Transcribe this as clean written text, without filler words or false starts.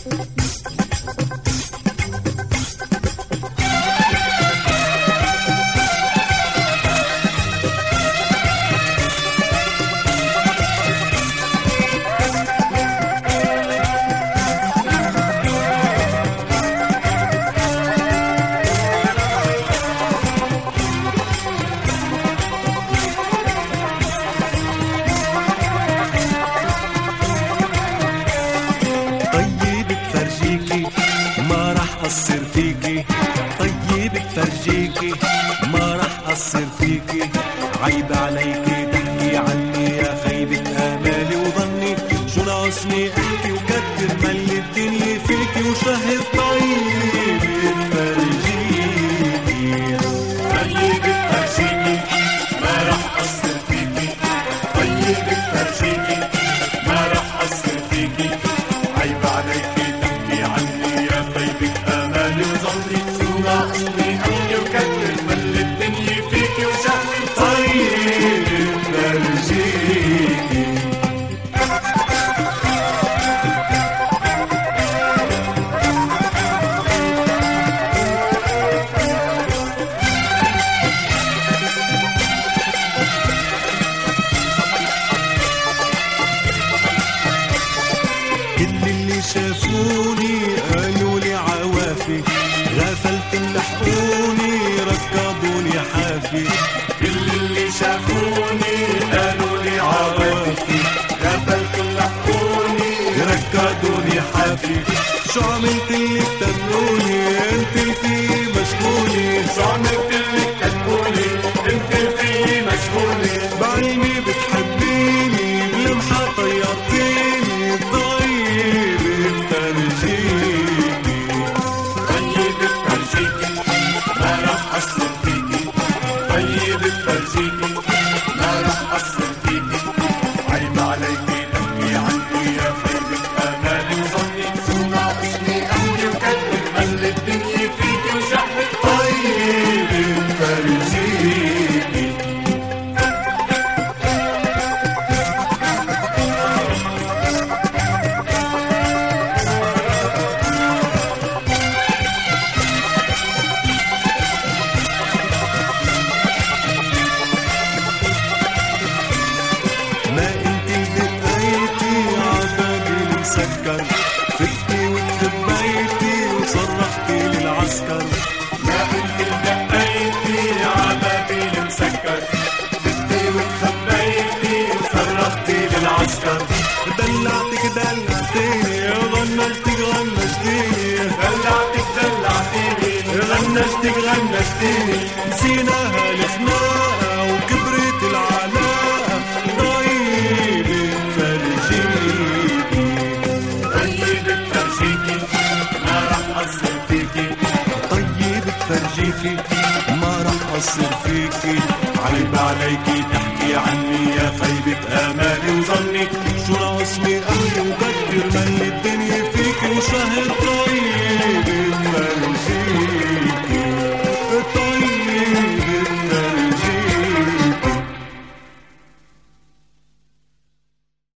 أقصر فيكي، طيب فرجيكي ما رح أقصر فيكي. عيب عليكي تحكي عني يا خيبة آمالي وظني، شو ناقصني أحكي وكتر ملي الدنيا فيكي وشهد طيب فرجيكي. طيب فرجيكي ما رح أقصر فيكي، طيب فرجيكي ما رح أقصر فيكي. عيب عليكي تحكي عني يا خيبة آمالي وظني، شو ناقصني أحكي وكتر ملي الدنيا فيكي وشهد طيب فرجيكي. كل اللي شافوني قالوا لي عوافي، غفلت لحقوني ركبوني حافي. كل اللي شافوني قالوا لي عوافي، غفلت لحقوني ركضوني حافي. شو عملت اللي بتنوني انت في مشغولي، شو عملت اللي كتبولي انت في مشغولي. بعلمي بتحبيني بلمحة طيرتيني، طيب فرجيكي. طيب فرجيكي ما رح أقصر فيكي، طيب فرجيكي ما رح أقصر فيكي. عيب عليكي تحكي عني يا خيبة آمالي وظني، شو ناقصني أحكي وكتر ملي الدنيا فيكي وشهد طيب فرجيكي. ما انت اللي بقيتي عبابي مسكر، فتي وتخبيتي وصرختي للعسكر. ما انت دقيتي عبابيل مسكر، فتي وتخبيتي وصرختي للعسكر. دلعتك دلعتيني غنجتك غنجتيني، دلعتك دلعتيني غنجتك غنجتيني. نسيناها الخناقة وكبرت العلاقة، طيب فرجيكي. طيب فرجيكي ما رح أقصر فيكي، طيب فرجيكي ما رح أقصر فيكي. عيب عليكي تحكي عني يا خيبة آمالي وظني، شو ناقصني أهلي وكتر ملي الدنيا فيكي وشهد طيب